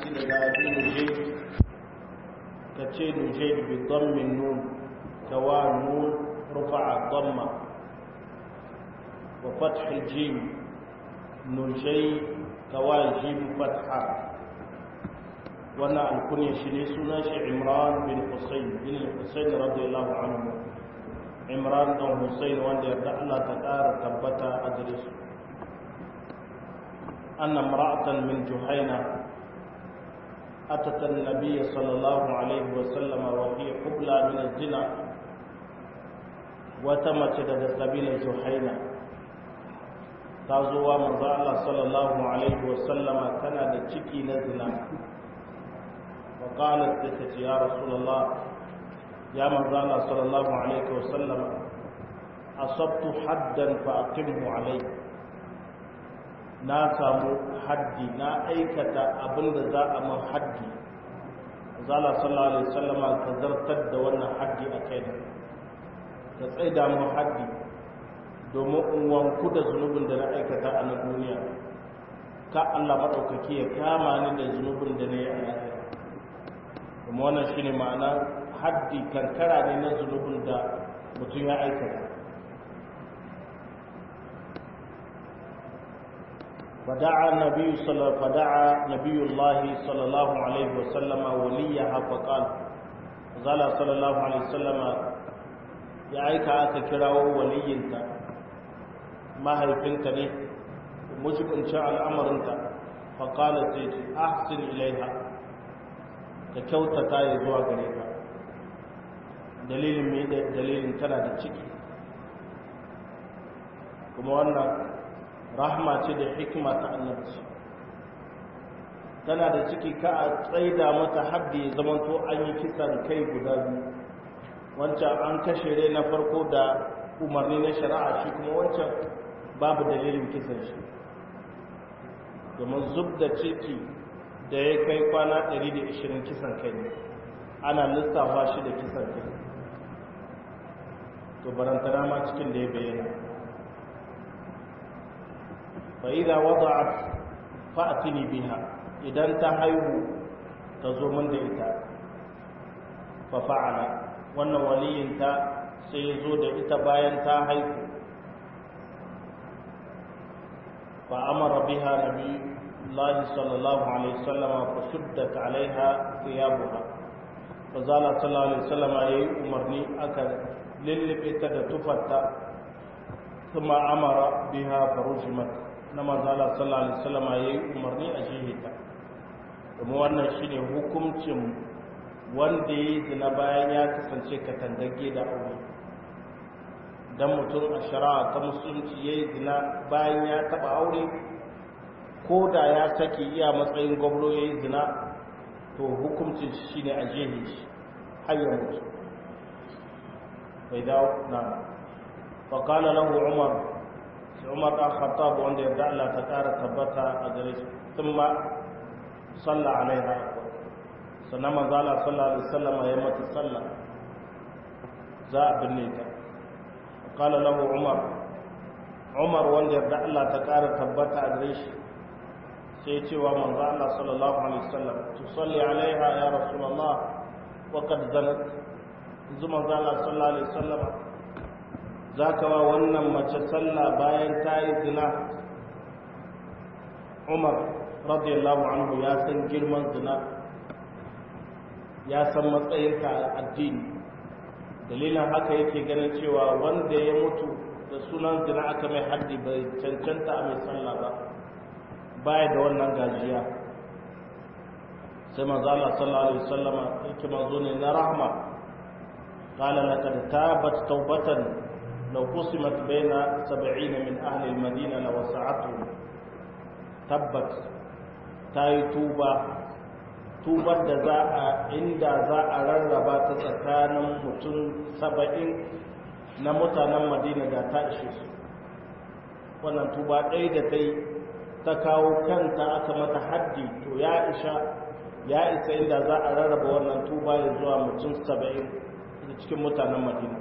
hadisi daga abin nujayd kace nujayd bi dhammin nun kawa nun rufa'a dhamma wa fath al-jim nujayd kawa jim fatha wannan alkunya shi ne sunan shi Imran bin Husayn radiyallahu anhu Imran dan Husayn wanda yarda Allah ta ƙara tabbata a gare su anna imra'atan min Juhayna atat an-nabiy sallallahu alaihi wa sallam wa fi hubla min az-zina wata mace daga kabilar Juhayna ta zo wa manzo Allah sallallahu alaihi wa sallama tana da ciki na zina wa qalat ya rasulullah ya manzo Allah sallallahu alaihi wasallam asabtu haddan fa aqimhu alai na samu haddi na aikata abinda za a man haddi manzo Allah sallallahu alaihi wasallam ka zartar da wannan haddi a kai ka tsaida mu haddi domin in wanku da zunubin da na aikata a nan duniya ka Allah madaukaki ya kama ni da zunubin da na yi a lahira kuma wannan shine ma'ana haddi kankara ne na zunubin da mutum ya aikata fada'a nabiyullahi sallallahu alaihi wasallam waliyaha faqala zala sallallahu alaihi wasallam ya aika aka kirawo waliyinta mahaifinta ne mujibincin al'amarinta faqala sai ahsin ilaiha ka kyautata ya zuwa gare ka dalilin mai da dalilin tana da ciki kuma wannan rahma ce da hikima ta annabci tana da ciki ka a tsaida mata haddi ya zamanto an yi kisan kai guda biyu wancan an kashe rai na farko da umarni na shari'a shi kuma wancan babu dalilin kisan shi domin zub da ciki da ya kai kwana 120 kisan kai ne ana lissafa shi da kisan kai to barantana ma cikin da ya bayyana fa idza wada'at fa'tini biha idan ta haihu ta zo min da ita fa fa'ala wannan waliyin ta sai ya zo da ita bayan ta haihu fa amara biha nabi Allah sallallahu alaihi wasallam fa shuddat alaiha thiyabuha fa zala sallallahu alaihi wasallam yayi umarni aka lillife ta da tufarta kuma amara biha farujimat na manzala sallallahu alaihi wasallam yayi umarni a shihita kuma wannan shine hukuncin wanda yayi zina bayan ya kasance katandage da aure dan mutum a shari'a ta musulunci yayi zina bayan ya taba aure ko da ya saki iya matsayin gwamnati yayi zina to hukuncin shine a jehe shi har ya mutu فإذا نعم فقال له عمر الخطاب وأن يرجع لها تكار تبتها أجريش ثم صلى عليها سنما قال صلى الله عليه وسلم يمت صلى زاء بالنيتا قال له عمر وأن يرجع لها تكار تبتها أجريش سيتي ومن قال صلى الله عليه وسلم تصلي عليها يا رسول الله وقد زنت zuma zala sallallahu alaihi wasallam zaka wa wannan mace sallah bayan ta yi zina Umar radiyallahu anhu ya san girman zina ya san matsayin ta a addini dalilin haka yake ganin cewa wanda ya mutu da sunan zina aka mai haddi bai cancanta a mai sallah ba baya da wannan gajiya sai manzo Allah sallallahu alaihi wasallam yake manzo ne na rahma قال لقد تابت توبة لو قسمت بين 70 من أهل المدينة لوسعتهم تبت تاي tubar da za a inda za a rarraba ta tsakanin mutum 70 na mutanen madina da ta ishe su wannan tuba ɗaya da ta yi ta kawo kanta aka mata haddi to ya isa inda za a rarraba wannan tuba ya zuwa mutum 70 cikin mutanen madina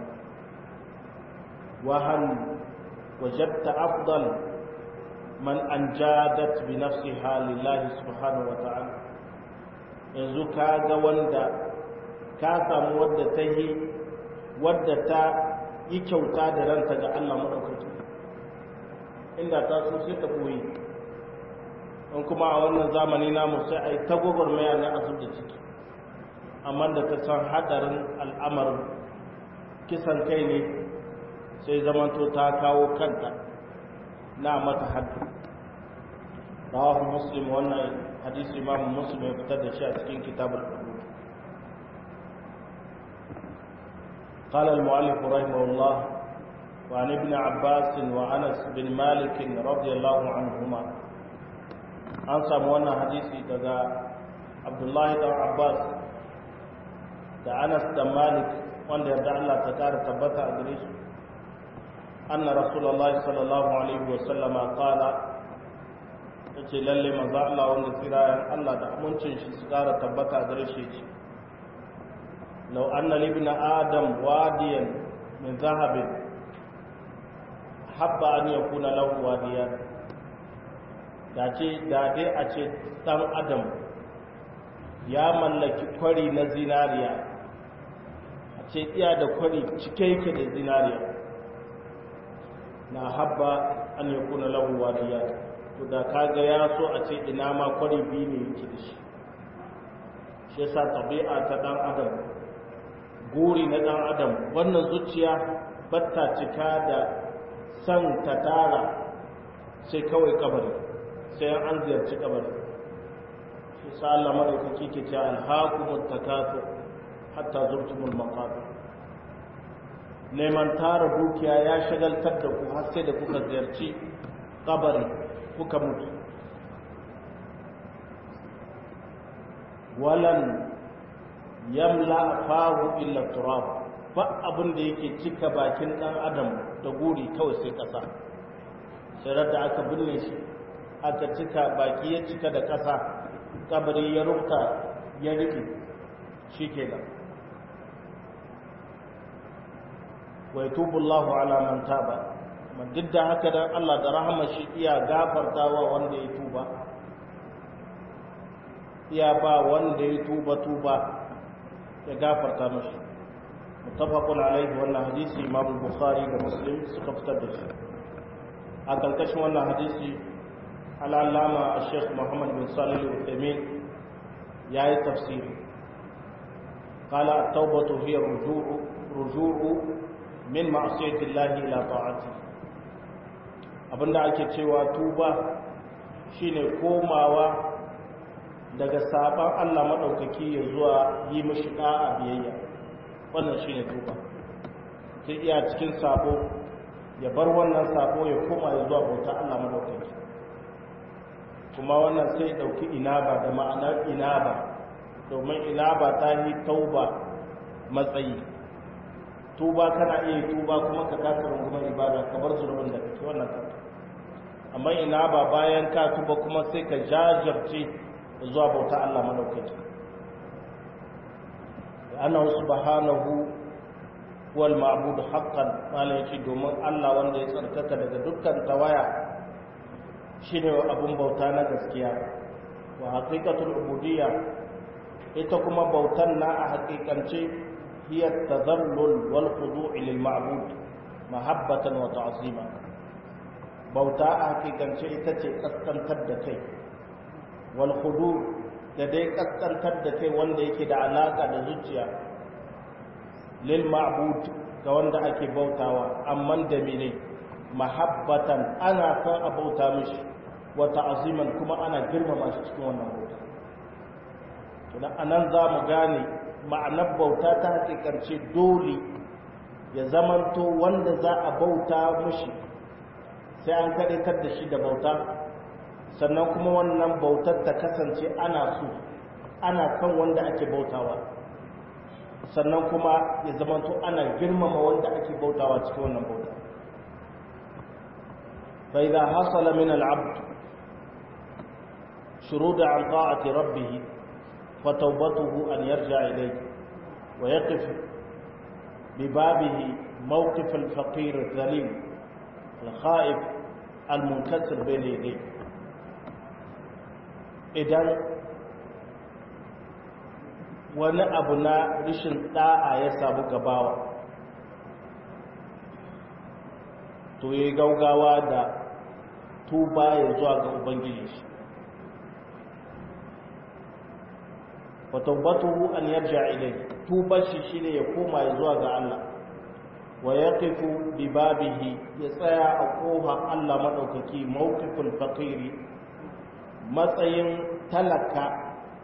وهل وجدت أفضل من أنجادت بنفسها لله سبحانه وتعالى yanzu ka ga wanda ka samu wadda ta yi kyauta da ranta ga Allah maɗaukaki inda ta so sai ta ɓoye in kuma a wannan zamani namu sai a yi ta gwagwarmaya na azub da ciki amma da ta san haɗarin al'amarin kisan kai ne sai zamanto ta kawo kanta na mata haddu rawahu muslim wannan hadisi imam muslim ya fitar da shi a cikin kitabul hudud قال المؤلف رحمه الله وعن ابن عباس وأنس بن مالك رضي الله عنهما an samu wannan hadisi daga Abdullahi dan Abbas da Anas da Malik wanda yarda Allah ta kara tabbata a gare su anna Rasulullahi sallallahu alaihi wa sallama qala yace lalle manzo Allah wanda tsirayen Allah da amincin shi su kara tabbata a gare shi ce law anna libna adam wadiyan min zahabin habba an yakuna lahu wadiyan da dai a ce ɗan adam ya mallaki kwari na zinariya a ce iya da kwari cike yake da zinariya na habba an yi kuna lahuwa da ya to da kaga ya so a ce ina ma kwari biyu ne yake da shi shi yasa tabi'a ta ɗan adam guri na ɗan adam wannan zuciya batta cika da san ta tara sai kawai kabari sai an ziyarci kabari shi sa Allah madaukaki ke ce alhaqumut takatu hatta zurtumul maqabir neman tara dukiya ya shagaltar da ku har sai da kuka ziyarci kabari kuka mutu walan yamla fahu illa turab ba abin da yake cika bakin dan adam da guri kawai sai kasa sai da aka binne shi aka cika baki ya cika da ƙasa kabari ya rufta ya rike shi ke da wai tubullahu ala man taba duk da haka dan Allah da rahama shi iya gafartawa wanda ya tuba iya ba wanda ya tuba ya gafarta mashi muttafaqun alaihi wannan hadisi Imam Bukhari da Muslim suka fitar da shi a karkashin wannan hadisi al'allama a sheikh muhammad bin salih al-uthamin ya yi tafsiri kala taubatu hiya ruju'u min ma'asiyati llahi ila ta'ati abinda ake cewa tuba shine komawa daga saban Allah madaukaki ya zuwa yi mishi da'a biyayya wannan shine tuba sai iya cikin sabo ya bar wannan sabo ya koma ya zuwa bauta Allah madaukaki kuma wannan sai dauki inaba da ma'anar inaba domin inaba ta yi tauba matsayi tuba kana iya tuba kuma ka kasa rungumar ibada ka bar zurbin da kake wannan ka amma inaba bayan ka tuba kuma sai ka jajabce zuwa bauta Allah madaukaki annahu subhanahu wal ma'bud haqqan malai shi domin Allah wanda ya tsarkaka daga dukkan tawaya shine abun bauta na gaskiya wa haqiqatul ubudiyya ita kuma bautan na a haƙiƙance hiya tadhallul wal khudu' lil ma'bud mahabbatan wa ta'zima bauta a haƙiƙance ita ce kaskantar da kai wal khudu' da dai kaskantar da kai wanda yake da alaka da zuciya lil ma'bud ga wanda ake bautawa amma da mene mahabbatan ana san a bauta mishi wa ta'ziman kuma ana girmama shi cikin wannan bauta to dan anan za mu gane ma'anar bauta ta hakikarce dole ya zamanto wanda za a bauta mishi sai an kadaitar da shi da bauta sannan kuma wannan bautar ta kasance ana so ana kan wanda ake bautawa sannan kuma ya zamanto ana girmama wanda ake bautawa cikin wannan bauta fa idha hasala min al-'abd shurud 'an ta'ati rabbih fa tawbatuhu an yarja' ilayhi wa yaqif bi babihi mawqif al-faqir al-dhalim al-kha'if al-munkasir bayna yadayhi idan wani abu na rishin da'a ya samu gabawa to yayi gaugawa da tuba ya zuwa ga ubangiji shi wa tawbatuhu an yarja ilayhi tuba shi shine ya koma ya zuwa ga Allah wa yaqifu bi babihi ya tsaya a koha Allah madaukaki mawqiful faqiri matsayin talaka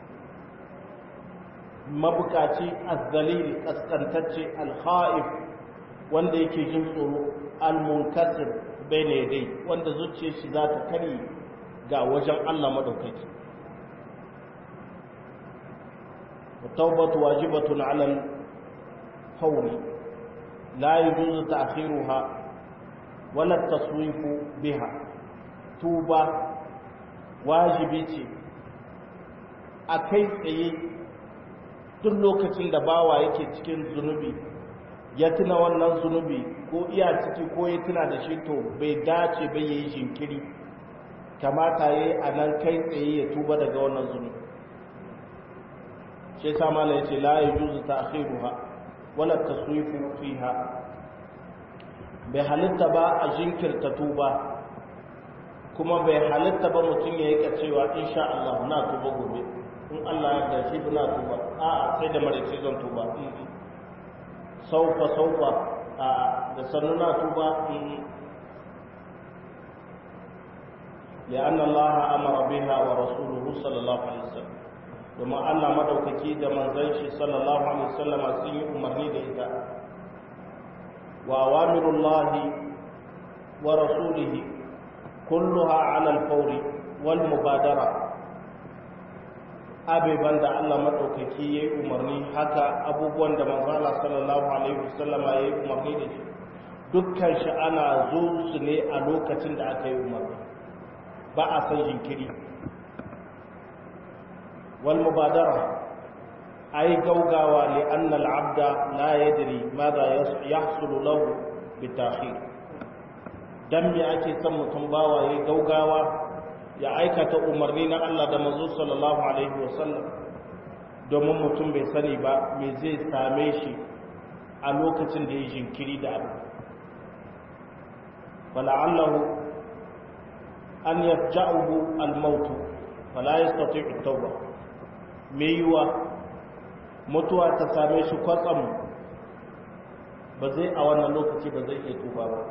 mabukaci azzalil kaskantacce alkhaif wanda yake jin tsoro almunkasir bayna yadai wanda zuciyar shi za ta kare ga wajen Allah madaukaki التوبة واجبة على الفور لا يجوز تأخيرها ولا التصويف بها توبة واجبتي akai tsaye duk lokacin da bawa yake cikin zunubi ya tuna wannan zunubi ko iya ciki ko ya tuna da shi to bai dace bai yayi jinkiri kamata yayi a nan kai tsaye ya tuba daga wannan zunubi shi yasa mala yace la yajuzu ta'khiruha wala taswifu fiha bai halitta ba a jinkirta tuba kuma bai halitta ba mutum ya yi cewa insha Allah na tuba gobe in Allah ya dace na tuba a'a sai da marice zan tuba saufa a da sannu na tuba لأن الله أمر بها ورسوله صلى الله عليه وسلم domin Allah madaukaki da manzon shi sallallahu alaihi wasallam sun yi umarni da ita wa awamirullahi wa rasulihi kulluha ala al-fawri wal mubadara abeban da Allah madaukaki yayi umarni haka abubuwan da manzon Allah sallallahu alaihi wasallam yayi umarni da shi dukkan shi ana zo su ne a lokacin da aka yi umarni ba a san jinkiri والمبادرة أي قوقاوة لأن العبد لا يدري ماذا يحصل له بالتأخير دمي أكي سمو تنباوة أي قوقاوة يا أيكة أمرنين الله دمزو صلى الله عليه وسلم domin mutum bai sani ba me zai same shi a lokacin da ya jinkiri da abu fala'allahu an yafja'uhu al-maut fala yastati'u at-tawbah mai yiwa mutuwa ta same shi kwatsam ba zai a wannan lokaci ba zai iya tuba ba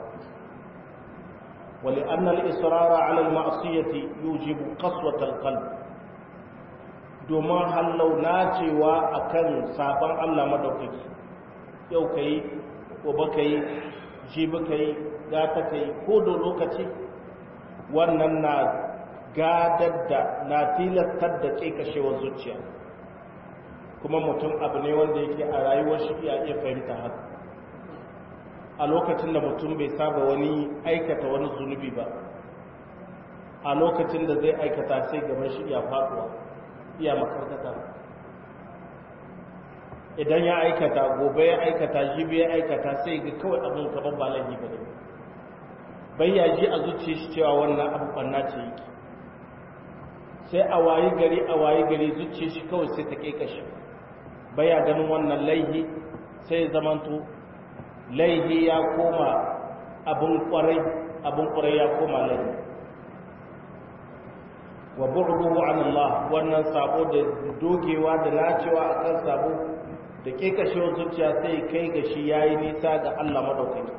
wali annal israra ala al-ma'siyati yujibu qaswata al-qalb domin hallau na cewa akan sabon Allah madaukaki yau kai gobe kai jibi kai gata kai ko da lokaci wannan na gadar da na tilastar da kekashewar zuciya kuma mutum abu ne wanda yake a rayuwar shi ya iya fahimta haka a lokacin da mutum bai saba wani aikata wani zunubi ba a lokacin da zai aikata sai gaban shi ya faduwa iya makarkata idan ya aikata gobe ya aikata jibi ya aikata sai ga kawai abin kamar ba laifi ba ne bai ya ji a zuciya shi cewa wannan abu banna ce yake sai a wayi gari zuciya shi kawai sai ta kekashi baya ganin wannan laihi sai zamanto laihi ya koma abun kwarai ya koma laihi wa bu'duhu an Allah wannan sabo da dogewa da nacewa akan sabo da kekashewar zuciya sai kai ga shi yayi nisa ga Allah madaukaki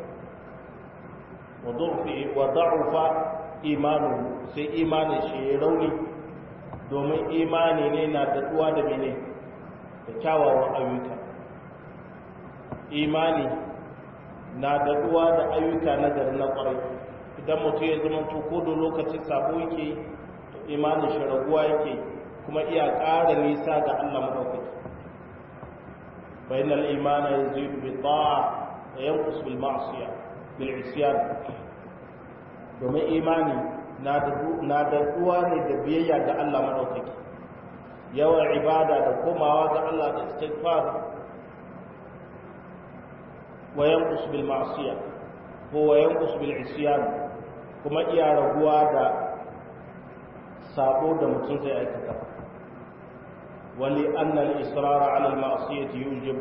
wa da'ufa imanu sai imanin shi ya rauni domin imani ne na daɗuwa da mene da kyawawan ayyuka imani na daɗuwa da ayyuka na gari na ƙwarai idan mutum ya zama ko da lokacin sabo yake to imanin shi raguwa yake kuma iya ƙara nisa ga Allah maɗaukaki bainal imana yazidu bi ta'a wa yanqus bil ma'siya bil isyan domin imani na da ruwa ne da biyayya ga Allah maɗaukaki yawan ibada da komawa ga Allah da istighfar wa yanqus bil ma'siyah ko wa yanqus bil isyan kuma iya raguwa da sabo da mutum zai aikata ولأن الإصرار على المعصية يوجب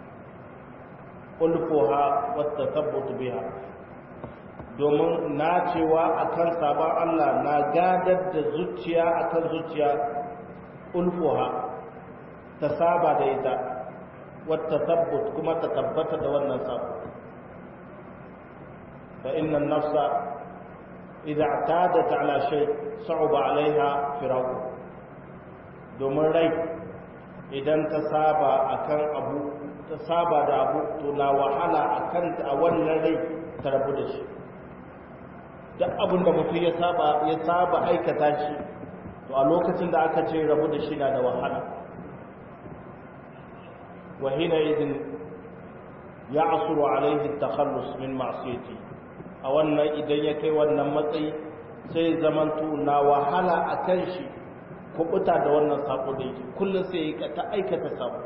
ألفها والتثبت بها domin nacewa akan sabon Allah na gadar da zuciya akan zuciya ulfuha ta saba da ita wata tabbut kuma ta tabbata da wannan sabo fa inna nafsa idza i'tadat ala shay sa'uba alaiha firaqu domin rai idan ta saba akan abu ta saba da abu to na wahala akan a wannan rai ta rabu da shi duk abin da mutum ya saba aikata shi to a lokacin da aka ce rabu da shi na da wahala wa hina idin ya'suru alaihi at-takhallus min ma'siyati a wannan idan ya kai wannan matsayi sai zamanto na wahala akan shi kubuta da wannan sako da yake kullum sai ya ta aikata sako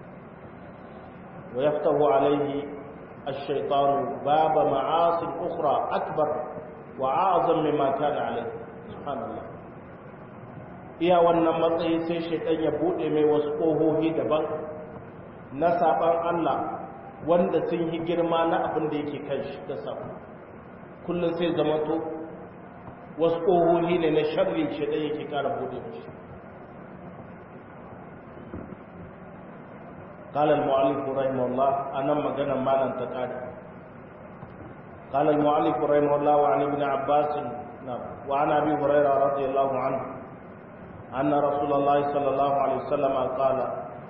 wa yaftahu alaihi ash-shaytanu baba ma'asin ukhra akbar wa a'zam mimma kana alaihi subhanallah iya wannan matsayi sai shaytan ya bude mai wasu kohohi daban na saban Allah wanda sun yi girma na abin da yake kan shi da sako kullum sai zamanto wasu kohohi ne na sharri shaytan yake kara bude shi قال المؤلف رحمه الله أنا مجانا مالا تكاد قال المؤلف رحمه الله وعن ابن عباس وعن أبي هريرة رضي الله عنه أن رسول الله صلى الله عليه وسلم قال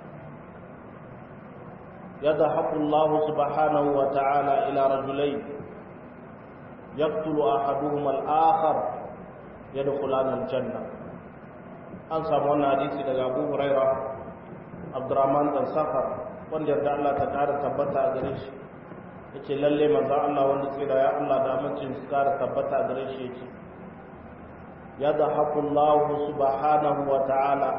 يضحك الله سبحانه وتعالى إلى رجلين يقتل أحدهما الآخر يدخلان الجنة أنسى من حديث أبو هريرة Abdurrahman dan Safar wanda yarda Allah ta kara tabbata a gare shi yace lalle manzo Allah wanda tsira ya Allah da amincin su kara tabbata a gare shi yace yadhaku Allah subhanahu wa ta'ala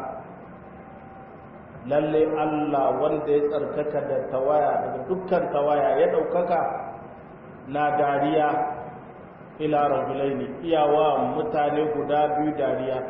lalle Allah wanda ya tsarkaka da tawaya daga dukkan tawaya ya daukaka na dariya ila rajulaini iyawa mutane guda biyu dariya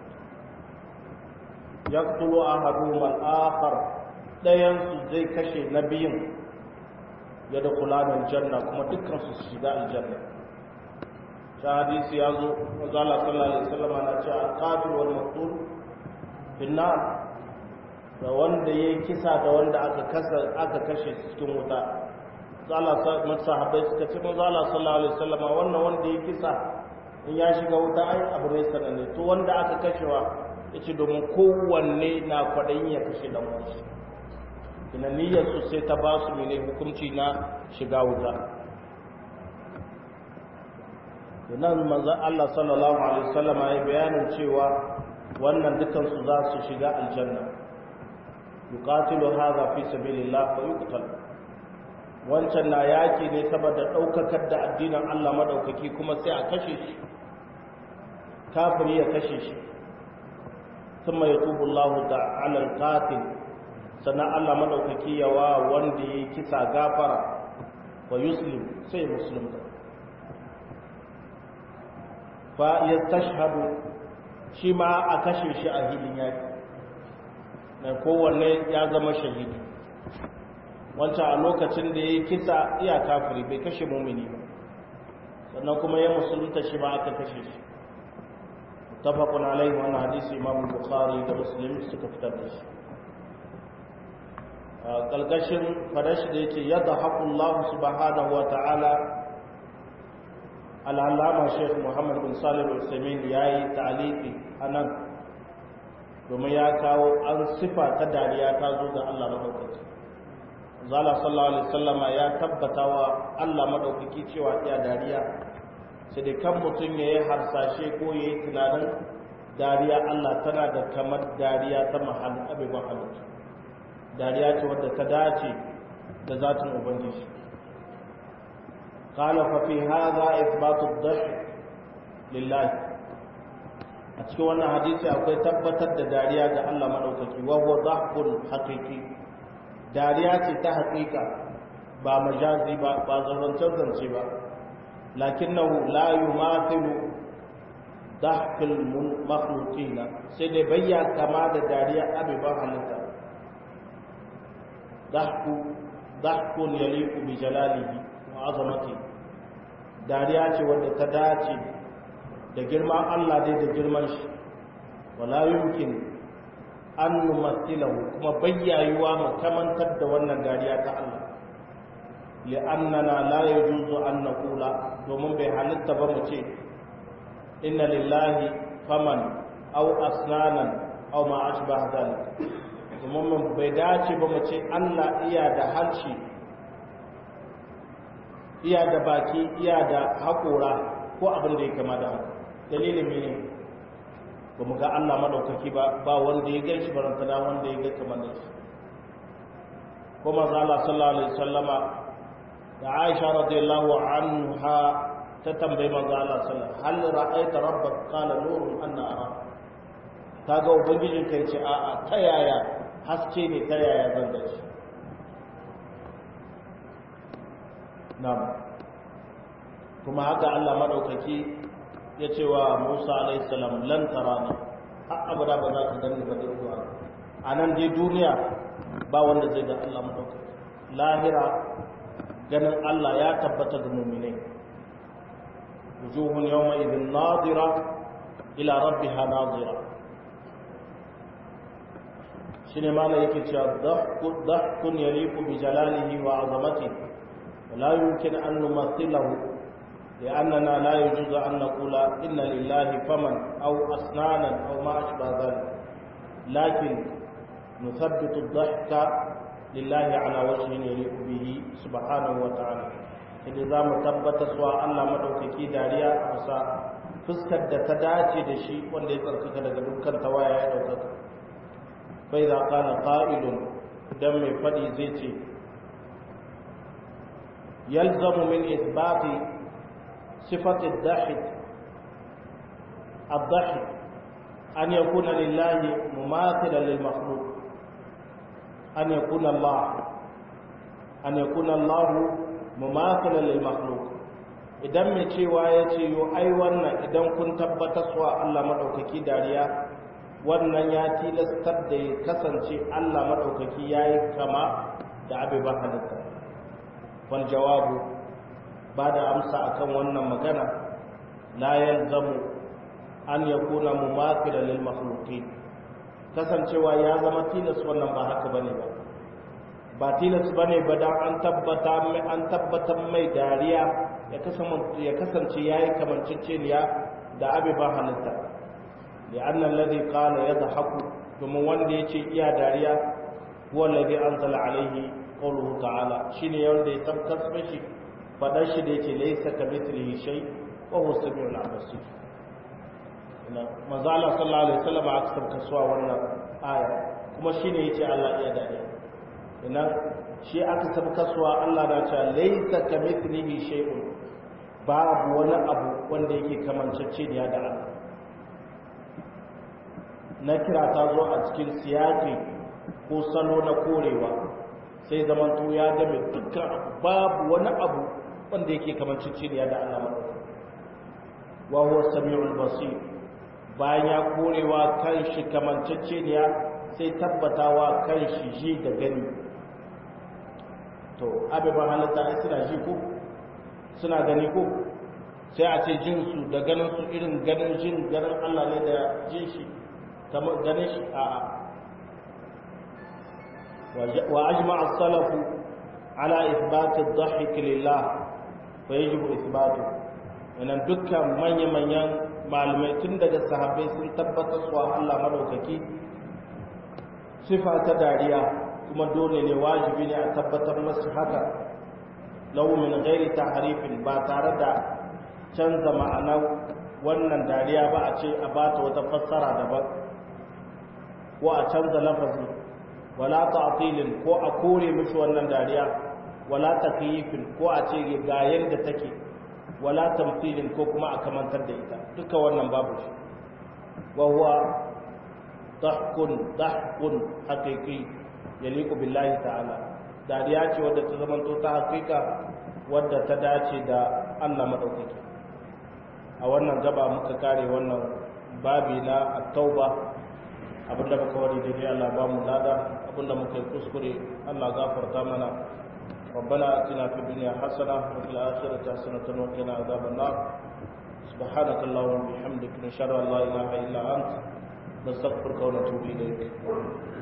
yaqtulu ahaduhum al-akhar dayan su zai kashe nabiyin ya da kulanin janna kuma dukkan su shiga aljanna ta hadisi yazo manzala sallallahu alaihi wasallam na cewa al-qatil wal maqtul finnar da wanda yayi kisa da wanda aka kashe cikin wuta Allah sahabbai suka ce manzala sallallahu alaihi wasallam wannan wanda yayi kisa in ya shiga wuta ai abu ne sananne to wanda aka kashewa yace domin kowanne na kwaɗayin ya kashe dan uwansa ina niyyar su sai ta ba su ne hukunci na shiga wuta nan manzo Allah sallallahu alaihi wasallam ya bayanin cewa wannan dukan su za su shiga aljanna yuqatilu hadha fi sabilillah fa yuqtal wancan na yaki ne saboda daukakar da addinin Allah madaukaki kuma sai a kashe shi kafiri ya kashe shi ثم يتوب الله على القاتل سنا الله مدوكي يوا wanda yayi kisa gafara wa yuslim sai muslim fa yastashhadu shi ma a kashe shi a hilin yaki na kowanne ya zama shahidi wancan a lokacin da yayi kisa iya kafiri bai kashe mumini ba sannan kuma ya musulunta shi ma aka kashe shi متفق عليه وانا حديث امام البخاري ومسلم suka fitar da shi kalkashin fadashi da yake yadhaku Allah subhanahu wa ta'ala al-allama Sheikh Muhammad bin Salih al-Uthaymeen yayi ta'liqi anan domin ya kawo an sifa ta dariya ta zo ga Allah madaukaki zalla sallallahu alaihi wasallama ya tabbata wa Allah madaukaki cewa iya dariya sai da kan mutum ya yi harsashe ko ya yi tunanin dariya Allah tana da kamar dariya ta abubuwan halittu dariya ce wadda ta dace da zatin ubangiji qala fa fi hadha ithbatu ad-dhahk lillahi a cikin wannan hadisi akwai tabbatar da dariya ga Allah madaukaki wa huwa dhahkun haqiqi dariya ce ta haƙiƙa ba majazi ba zaurancen zance ba lakinnahu la yumathilu dahkul makhluqina sai dai bayya kama da dariya abiban halitta dahkun yaliqu bi jalalihi wa azamati dariya ce wadda ta dace da girman Allah dai da girman shi wala yumkin an numathilahu kuma bayyayuwa mu kamantar da wannan dariya ta Allah li'annana la yajuzu an naqula domin bai halitta ba mu ce inna lillahi faman aw asnanan aw ma ashbah dhalik domin bai dace ba mu ce Allah iya da harshe iya da baki iya da haƙora ko abin da ya kama da haka dalilin mene ba mu ga Allah madaukaki ba wanda ya ganshi barantana wanda ya ga kamar da shi kuma zala sallallahu alaihi wasallama da Aisha radiyallahu anha ta tambayi manzo Allah sallallahu hal ra'aita rabbak qala nurun anna ara kaga ubangijin kai ce a'a ta yaya haske ne ta yaya zan ga shi na'am kuma haka Allah madaukaki ya ce wa Musa alaihi salam lan tarani har abada ba za ka gani ba da ruwa a nan dai duniya ba wanda zai ga Allah madaukaki lahira ganin Allah ya tabbata ga mu'minai wujuhun yawma idhin nadira ila rabbiha nadira shine ma yake cewa dhahkun yaliqu bi jalalihi wa 'azamatihi ولا يمكن أن نمثله لأننا لا يجوز أن نقول إن لله فمن أو أسنانا أو ما أشبه ذلك لكن نثبت الضحك لله على وجه يليق به سبحانه وتعالى إذا مثبت سواء الله مدوكي داريا وسا fuskar da ta dace da shi wanda ya tsarkaka daga dukkan tawaya ya daukaka bai za kana qa'ilun dan mai fadi zai ce يلزم من إثبات صفة الضحك أن يكون لله مماثلا للمخلوق أن يكون الله مماثلا للمخلوق idan mai cewa ya ce yo ai wannan idan kun tabbatar wa Allah madaukaki dariya wannan ya tilastar da ya kasance Allah madaukaki yayi kama da abubuwan halitta wal jawabu ba da amsa akan wannan magana la yalzamu an yakuna mumathilan lil makhluqin kasancewa ya zama tilas wannan ba haka bane ba tilas bane ba dan an tabbata mai dariya ya kasance yayi kamanceceniya da abiban halitta li'anna alladhi qala yadhaku domin wanda yace iya dariya huwa alladhi anzala alayhi qawluhu ta'ala shine wanda ya tabbatar mishi fadar shi da yake laysa kamithlihi shay wa huwa as-sami'ul basir ina manzo Allah sallallahu alaihi wasallam aka tabbatar wannan aya kuma shine yace Allah ya dade ina shi aka tabbatar Allah da cewa laysa kamithlihi shay'un babu wani abu wanda yake kamancacce da Allah na kira ta zo a cikin siyaki ko salo na korewa sai zamanto ya game dukkan babu wani abu wanda yake kamanciciniya da Allah madaukakin wa huwa samiul basir bayan ya korewa kan shi kamanciciniya sai tabbatawa kan shi ji da gani to abubuwan halitta ai suna ji ko suna gani ko sai a ce jin su da ganin su irin ganin Allah ne da jin shi kamar ganin shi a'a وأجمع السلف على إثبات الضحك لله فيجب إثباته إن دكا من malamai tun daga sahabbai sun tabbatar wa Allah madaukaki sifa ta dariya kuma dole ne wajibi ne a tabbatar masu haka lau min ghairi tahrifin ba tare da canza ma'anar wannan dariya ba a ce a bata wata fassara daban ko a canza lafazi wala ta'tilin ko a kore mishi wannan dariya wala takyifin ko a ce ga yanda take wala tamthilin ko kuma a kamantar da ita duka wannan babu shi wa huwa dahkun haqiqi yaliqu billahi ta'ala dariya ce wadda ta zamanto ta haqiqa wadda ta dace da Allah madaukaki a wannan gaba muka kare wannan babi na at-tauba abinda muka wani daidai Allah ba mu lada abinda muka yi kuskure Allah gafarta mana ربنا آتنا في الدنيا حسنة وفي الآخرة حسنة وقنا عذاب النار سبحانك اللهم وبحمدك نشهد أن لا إله إلا أنت نستغفرك ونتوب إليك